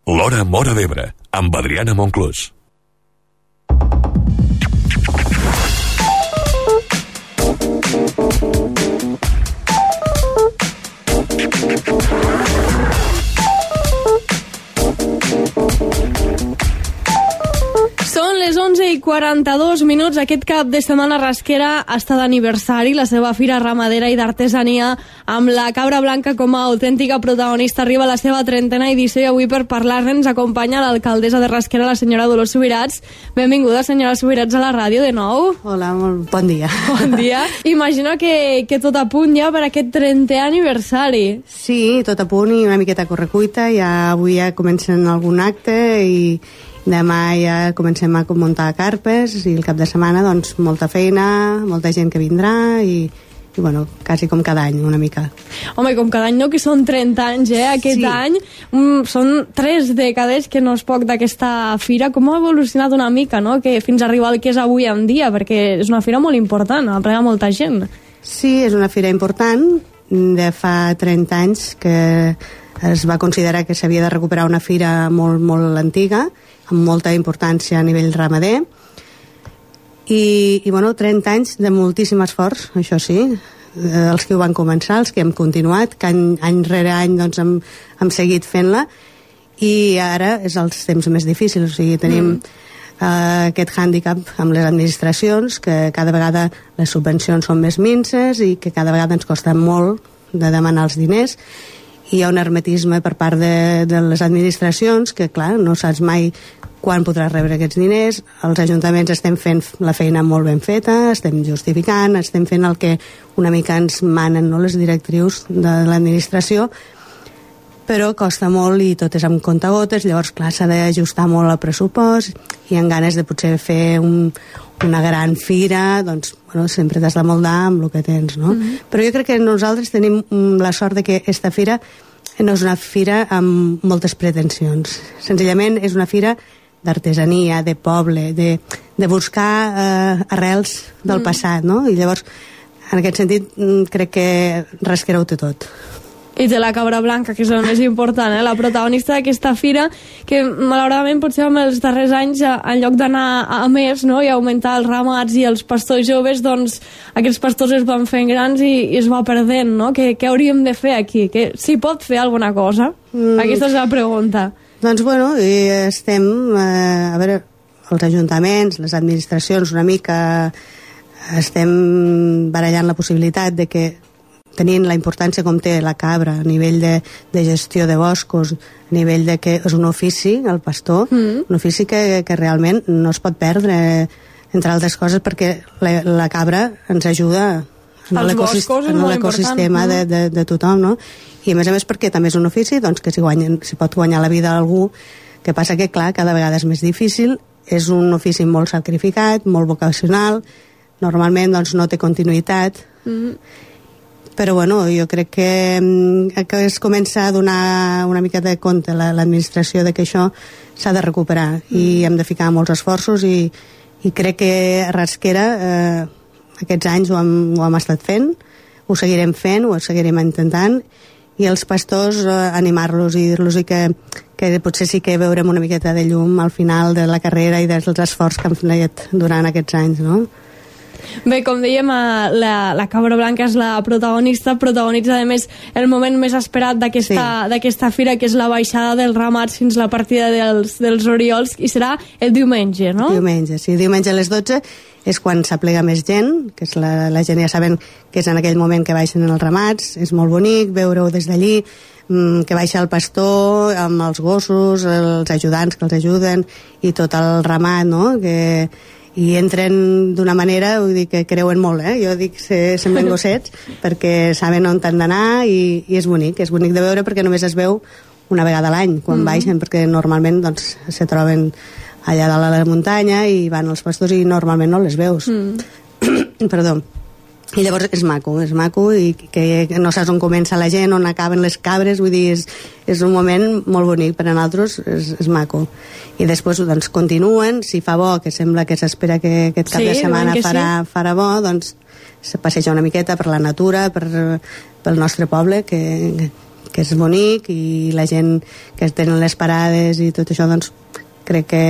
L'Hora Móra d'Ebre, amb Adriana Monclús. Són les 11:42. Aquest cap de setmana Rasquera està d'aniversari. La seva fira ramadera i d'artesania amb la cabra blanca com a autèntica protagonista arriba a la seva 30ª edició i avui per parlar-ne acompanya l'alcaldessa de Rasquera, la senyora Dolors Subirats. Benvinguda, senyora Subirats, a la ràdio de nou. Hola, molt bon dia. Bon dia. Imagino que tot a punt ja per aquest 30è aniversari. Sí, tot a punt i una miqueta a correcuita. Avui ja comencen algun acte i demà ja comencem a muntar carpes i el cap de setmana doncs molta feina, molta gent que vindrà i bueno, quasi com cada any una mica. Home, com cada any no, que són 30 anys, aquest any són 3 dècades, que no és poc, d'aquesta fira. Com ha evolucionat una mica, no?, que fins a arribar al que és avui en dia, perquè és una fira molt important, aplega molta gent. Sí, és una fira important, de fa 30 anys que es va considerar que s'havia de recuperar una fira molt, molt antiga, amb molta importància a nivell ramader, i bueno, 30 anys de moltíssim esforç, això sí, els que ho van començar, els que hem continuat, que any rere any doncs, hem seguit fent-la, i ara és els temps més difícils, o sigui, tenim aquest hàndicap amb les administracions, que cada vegada les subvencions són més minses i que cada vegada ens costa molt de demanar els diners, i hi ha un hermetisme per part de les administracions que, clar, no saps mai quan podràs rebre aquests diners. Els ajuntaments estem fent la feina molt ben feta, estem justificant, estem fent el que una mica ens manen, no?, les directrius de l'administració, però costa molt i tot és amb comptagotes. Llavors, clar, s'ha d'ajustar molt el pressupost i amb ganes de potser fer una gran fira, doncs, bueno, sempre t'has de moldar amb el que tens, no? Però jo crec que nosaltres tenim la sort de que aquesta fira no és una fira amb moltes pretensions. Senzillament és una fira d'artesania, de poble, de buscar arrels del passat, no? I llavors, en aquest sentit, crec que Rasquera ho té tot. I té la cabra blanca, que és el més important, la protagonista d'aquesta fira, que malauradament potser en els darrers anys, en lloc d'anar a més, no?, i augmentar els ramats i els pastors joves, doncs aquests pastors es van fent grans i es va perdent, no? Què hauríem de fer aquí? S'hi pot fer alguna cosa? Aquesta és la pregunta. Doncs bueno, estem, a veure, els ajuntaments, les administracions, una mica estem barallant la possibilitat de que, tenint la importància com té la cabra a nivell de gestió de boscos, a nivell de que és un ofici, el pastor, un ofici que realment no es pot perdre, entre altres coses, perquè la cabra ens ajuda en l'ecosistema de tothom, no? I a més perquè també és un ofici doncs, que s'hi pot guanyar la vida a algú, que passa que, clar, cada vegada és més difícil, és un ofici molt sacrificat, molt vocacional, normalment doncs, no té continuïtat, però bueno, jo crec que es comença a donar una mica de compte l'administració de que això s'ha de recuperar i hem de ficar molts esforços i crec que a Rasquera aquests anys ho hem estat fent, ho seguirem fent, ho seguirem intentant, i els pastors animar-los i dir-los que potser sí que veurem una miqueta de llum al final de la carrera i dels esforços que hem fet durant aquests anys, no? Bé, com dèiem, la cabra blanca és la protagonitza a més el moment més esperat d'aquesta fira, que és la baixada dels ramats fins la partida dels oriols, i serà el diumenge, no? Diumenge, sí, diumenge a les 12 és quan s'aplega més gent, que és la gent ja saben que és en aquell moment que baixen els ramats, és molt bonic veure-ho des d'allí, que baixa el pastor amb els gossos, els ajudants que els ajuden i tot el ramat, no?, i entren d'una manera, vull dir que creuen molt, jo dic semblen gossets perquè saben on han d'anar i és bonic de veure, perquè només es veu una vegada a l'any quan baixen, perquè normalment doncs, se troben allà dalt a la muntanya i van els pastors i normalment no les veus. Perdó. I llavors és maco i que no saps on comença la gent, on acaben les cabres, vull dir, és un moment molt bonic per a nosaltres, és maco. I després doncs continuen, si fa bo, que sembla que s'espera que aquest cap de setmana farà bo, doncs se passeja una miqueta per la natura, pel nostre poble, que que és bonic, i la gent que tenen les parades i tot això, doncs crec que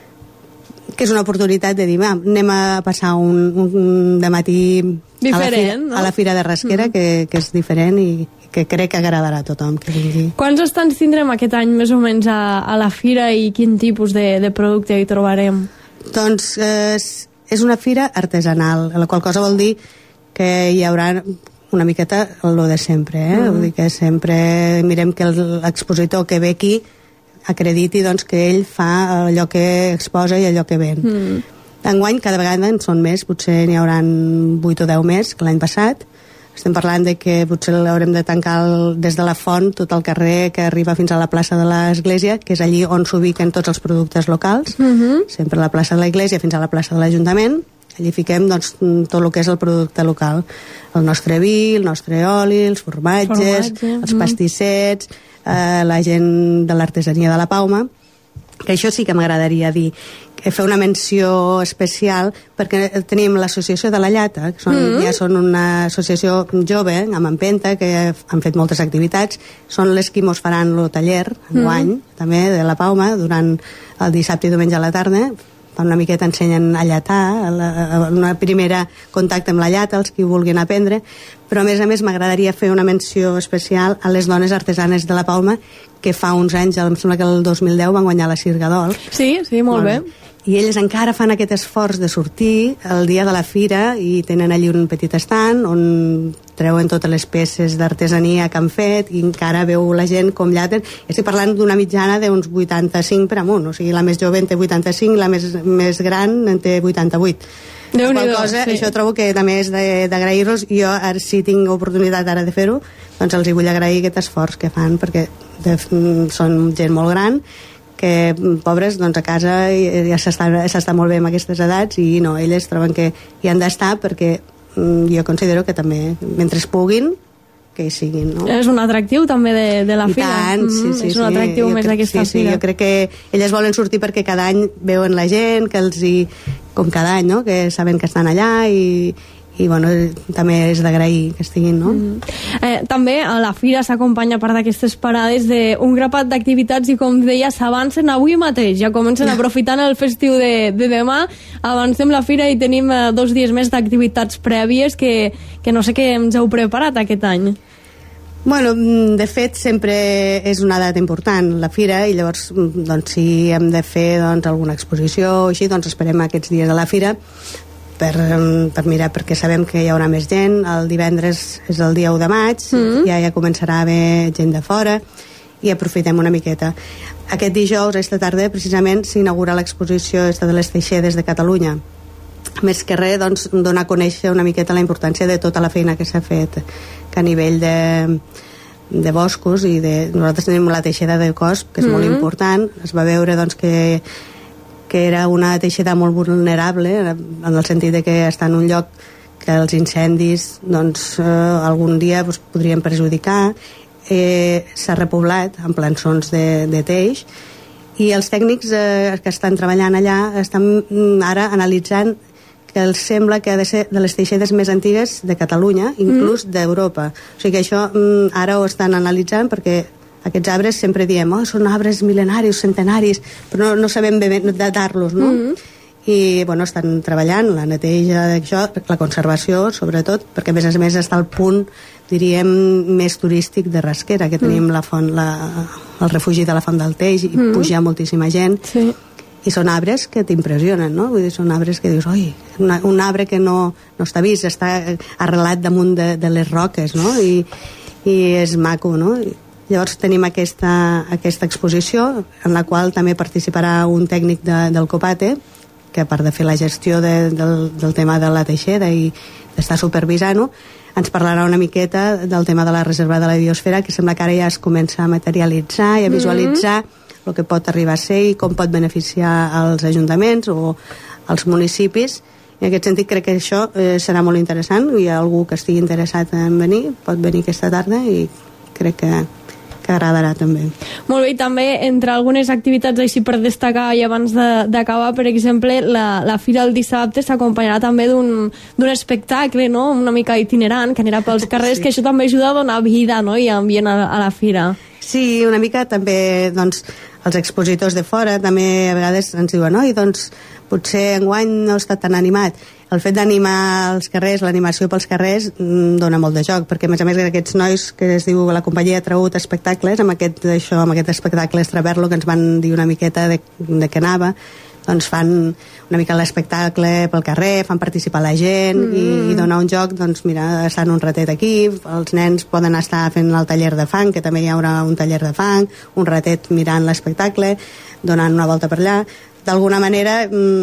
és una oportunitat de dir, anem a passar un dematí diferent, a la Fira de Rasquera, que és diferent i que crec que agradarà a tothom que vingui. Quants estants tindrem aquest any més o menys a la fira i quin tipus de producte hi trobarem? Doncs és una fira artesanal, la qual cosa vol dir que hi haurà una miqueta el de sempre, Vull dir que sempre mirem que l'expositor que ve aquí acrediti doncs, que ell fa allò que exposa i allò que ven. Enguany cada vegada en són més, potser n'hi haurà 8 o 10 més que l'any passat. Estem parlant de que potser l'haurem de tancar des de la font, tot el carrer que arriba fins a la plaça de l'Església, que és allí on s'ubiquen tots els productes locals, sempre a la plaça de l'Església fins a la plaça de l'Ajuntament. Allí fiquem doncs, tot el que és el producte local, el nostre vi, el nostre oli, els formatges, els pastissets, la gent de l'artesania de la Pauma, que això sí que m'agradaria dir, que fer una menció especial, perquè tenim l'associació de la Llata, que ja són una associació jove, amb empenta, que han fet moltes activitats, són les qui mos faran el taller enguany, també de la Pauma, durant el dissabte i diumenge a la tarda. Una miqueta ensenyen a llatar, una primera contacte amb la llata, els qui vulguin aprendre, però a més m'agradaria fer una menció especial a les dones artesanes de la Palma, que fa uns anys, em sembla que el 2010 van guanyar la Cirga d'Or. Sí, molt bé. I elles encara fan aquest esforç de sortir el dia de la fira i tenen allí un petit estand on treuen totes les peces d'artesania que han fet i encara veu la gent com llaten. Estic parlant d'una mitjana d'uns 85 per amunt, o sigui, la més jove en té 85 i la més gran en té 88. Cosa, sí. Això trobo que també és d'agrair-los. Jo, si tinc oportunitat ara de fer-ho, doncs els hi vull agrair aquest esforç que fan, perquè són gent molt gran, que pobres doncs a casa ja s'està molt bé amb aquestes edats i no, elles troben que hi han d'estar perquè jo considero que també mentre es puguin que hi siguin, no? És un atractiu també de la fira. Tant, sí, és un atractiu més d'aquesta fira. Jo crec que elles volen sortir perquè cada any veuen la gent, que els hi, com cada any, no? Que saben que estan allà i bueno, també és d'agrair que estiguin, no? També a la fira s'acompanya part d'aquestes parades d'un grapat d'activitats i com deia, s'avancen avui mateix, ja comencen aprofitant el festiu de demà, avancem la fira i tenim 2 dies més d'activitats prèvies que no sé què ens heu preparat aquest any. Bueno, de fet sempre és una data important la fira i llavors doncs, si hem de fer doncs, alguna exposició o així, doncs esperem aquests dies de la fira per mirar, perquè sabem que hi haurà més gent. El divendres és el dia 1 de maig, ja començarà a haver gent de fora i aprofitem una miqueta. Aquest dijous, aquesta tarda, precisament s'inaugura l'exposició de les Teixedes de Catalunya. Més que res, doncs, donar a conèixer una miqueta la importància de tota la feina que s'ha fet, que a nivell de boscos i nosaltres tenim la Teixeda de Cosp, que és molt important. Es va veure doncs, que era una teixeda molt vulnerable en el sentit de que està en un lloc que els incendis doncs, algun dia doncs, podrien perjudicar. S'ha repoblat amb plançons de teix i els tècnics que estan treballant allà estan ara analitzant que els sembla que ha de ser de les teixedes més antigues de Catalunya, inclús d'Europa. O sigui que això ara ho estan analitzant perquè aquests arbres sempre diem, són arbres mil·lenaris, centenaris, però no sabem bé datar-los, no? I, bueno, estan treballant la neteja d'això, la conservació, sobretot, perquè a més està al punt, diríem, més turístic de Rasquera, que tenim la font, el refugi de la Font del Teix, i puja moltíssima gent, i són arbres que t'impressionen, no? Vull dir, són arbres que dius, oi, un arbre que no està vist, està arrelat damunt de les roques, no? I és maco, no? Llavors tenim aquesta exposició en la qual també participarà un tècnic del Copate, que a part de fer la gestió del tema de la teixeda i d'estar supervisant-ho, ens parlarà una miqueta del tema de la reserva de la biosfera, que sembla que ara ja es comença a materialitzar i a visualitzar el que pot arribar a ser i com pot beneficiar als ajuntaments o als municipis. En aquest sentit crec que això serà molt interessant. Hi ha algú que estigui interessat en venir, pot venir aquesta tarda i crec que agradarà també. Molt bé, i també entre algunes activitats així per destacar i abans d'acabar, per exemple, la fira el dissabte s'acompanyarà també d'un espectacle, no?, una mica itinerant, que anirà pels carrers, sí. Que això també ajuda a donar vida, no?, i ambient a la fira. Sí, una mica també, doncs, els expositors de fora també a vegades ens diuen, oi, doncs potser enguany no està tan animat. El fet d'animar els carrers, l'animació pels carrers, dona molt de joc, perquè a més aquests nois que es diu la companyia ha tragut espectacles, amb aquest espectacle Extraverlo, que ens van dir una miqueta de què anava, doncs fan una mica l'espectacle pel carrer, fan participar la gent i donar un joc, doncs mira, estan un ratet aquí, els nens poden estar fent el taller de fang, que també hi haurà un taller de fang, un ratet mirant l'espectacle, donant una volta per allà. D'alguna manera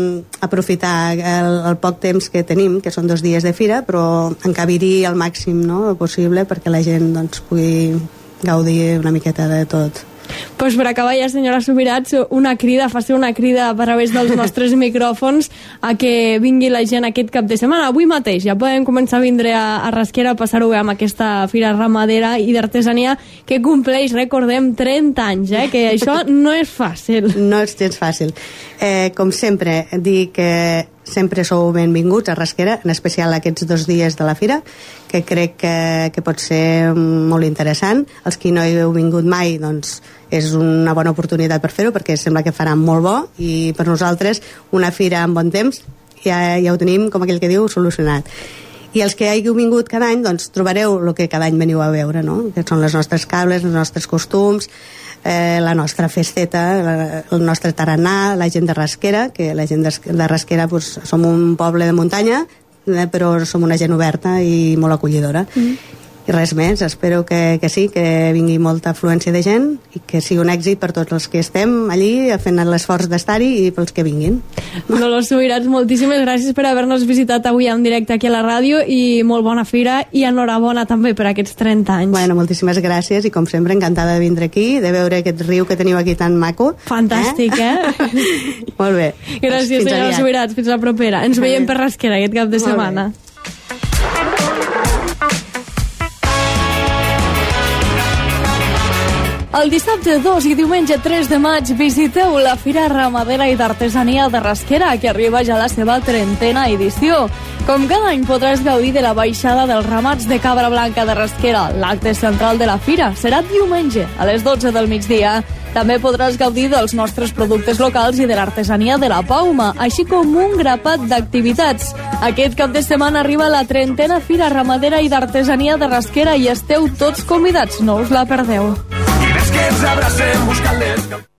aprofitar el poc temps que tenim, que són 2 dies de fira, però encabir-hi al màxim, no?, possible, perquè la gent doncs, pugui gaudir una miqueta de tot. Pues per acabar ja, senyora Subirats, faci una crida a través dels nostres micròfons a que vingui la gent aquest cap de setmana. Avui mateix ja podem començar a vindre a Rasquera, a passar-ho bé amb aquesta fira ramadera i d'artesania que compleix, recordem, 30 anys, que això no és fàcil. No és gens fàcil. Com sempre, dir que sempre sou benvinguts a Rasquera, en especial aquests 2 dies de la fira, que crec que pot ser molt interessant. Els que no hi heu vingut mai, doncs és una bona oportunitat per fer-ho, perquè sembla que farà molt bo, i per nosaltres una fira amb bon temps ja ho tenim, com aquell que diu, solucionat. I els que hàgiu vingut cada any, doncs trobareu el que cada any veniu a veure, no?, que són les nostres cables, els nostres costums, la nostra festeta, el nostre tarannà, la gent de Rasquera, que la gent de Rasquera doncs, som un poble de muntanya, però som una gent oberta i molt acollidora. I res més, espero que sí, que vingui molta afluència de gent i que sigui un èxit per tots els que estem allí fent l'esforç d'estar-hi i pels que vinguin. Dolors Subirats, moltíssimes gràcies per haver-nos visitat avui en directe aquí a la ràdio i molt bona fira i enhorabona també per aquests 30 anys. Bueno, moltíssimes gràcies i com sempre encantada de vindre aquí, de veure aquest riu que teniu aquí tan maco. Fantàstic, Molt bé. Gràcies, senyora Subirats, fins la propera. Ens veiem per Rasquera aquest cap de setmana. El dissabte 2 i diumenge 3 de maig visiteu la Fira Ramadera i d'Artesania de Rasquera, que arriba ja a la seva 30a edició. Com cada any podràs gaudir de la baixada dels ramats de cabra blanca de Rasquera. L'acte central de la fira serà diumenge a les 12 del migdia. També podràs gaudir dels nostres productes locals i de l'artesania de la Pauma, així com un grapat d'activitats. Aquest cap de setmana arriba la 30a Fira Ramadera i d'Artesania de Rasquera i esteu tots convidats, no us la perdeu. Que ens abracem buscant les